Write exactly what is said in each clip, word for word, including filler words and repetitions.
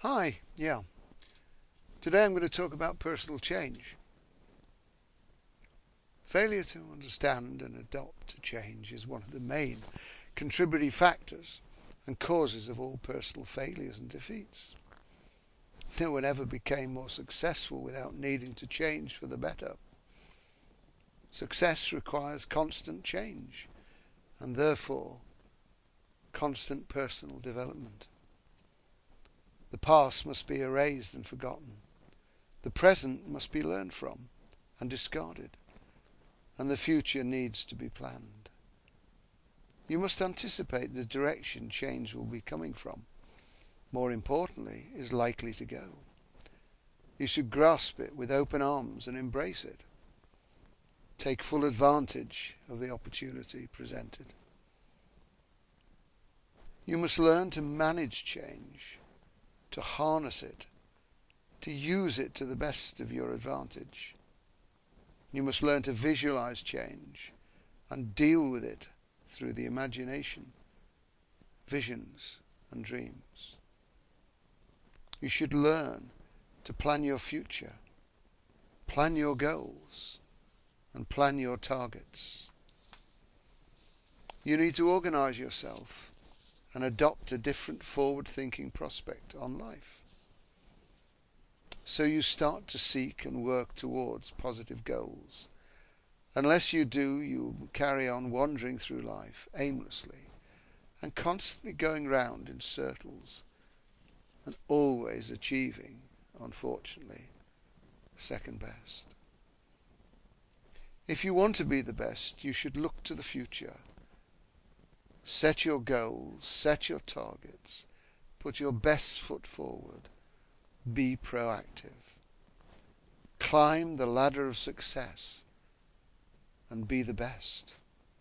Hi, yeah. Today I'm going to talk about personal change. Failure to understand and adopt to change is one of the main contributing factors and causes of all personal failures and defeats. No one ever became more successful without needing to change for the better. Success requires constant change and therefore constant personal development. The past must be erased and forgotten. The present must be learned from and discarded, and the future needs to be planned. You must anticipate the direction change will be coming from. More importantly, is likely to go. You should grasp it with open arms and embrace it. Take full advantage of the opportunity presented. You must learn to manage change, to harness it, to use it to the best of your advantage. You must learn to visualize change and deal with it through the imagination, visions and dreams. You should learn to plan your future, plan your goals, and plan your targets. You need to organize yourself and adopt a different forward-thinking prospect on life. So you start to seek and work towards positive goals. Unless you do, you will carry on wandering through life aimlessly and constantly going round in circles and always achieving, unfortunately, second best. If you want to be the best, you should look to the future. Set your goals, set your targets, put your best foot forward, be proactive. Climb the ladder of success and be the best.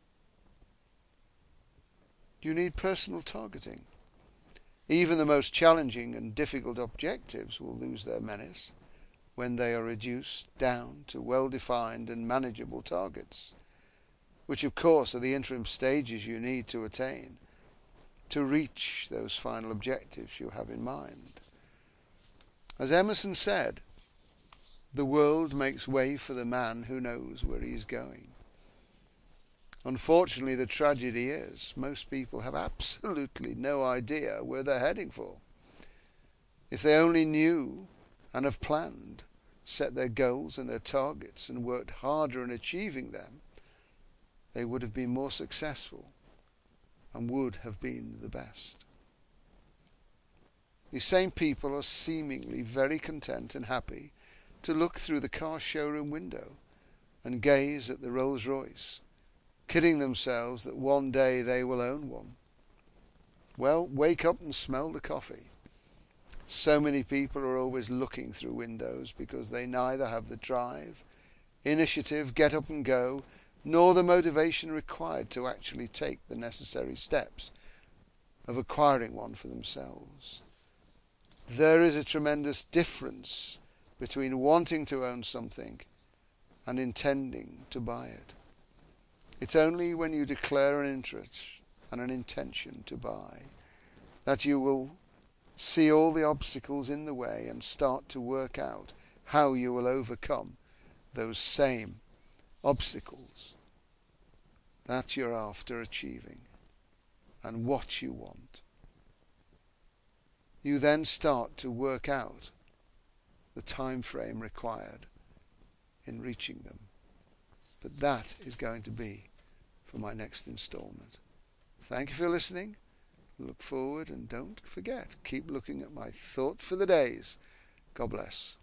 You need personal targeting. Even the most challenging and difficult objectives will lose their menace when they are reduced down to well-defined and manageable targets, which of course are the interim stages you need to attain to reach those final objectives you have in mind. As Emerson said, the world makes way for the man who knows where he is going. Unfortunately, the tragedy is most people have absolutely no idea where they're heading for. If they only knew and have planned, set their goals and their targets and worked harder in achieving them, they would have been more successful and would have been the best. These same people are seemingly very content and happy to look through the car showroom window and gaze at the Rolls Royce, kidding themselves that one day they will own one. Well, wake up and smell the coffee. So many people are always looking through windows because they neither have the drive, initiative, get up and go, nor the motivation required to actually take the necessary steps of acquiring one for themselves. There is a tremendous difference between wanting to own something and intending to buy it. It's only when you declare an interest and an intention to buy that you will see all the obstacles in the way and start to work out how you will overcome those same obstacles that you're after achieving and what you want. You then start to work out the time frame required in reaching them. But that is going to be for my next installment. Thank you for listening. Look forward and don't forget, keep looking at my thought for the days. God bless.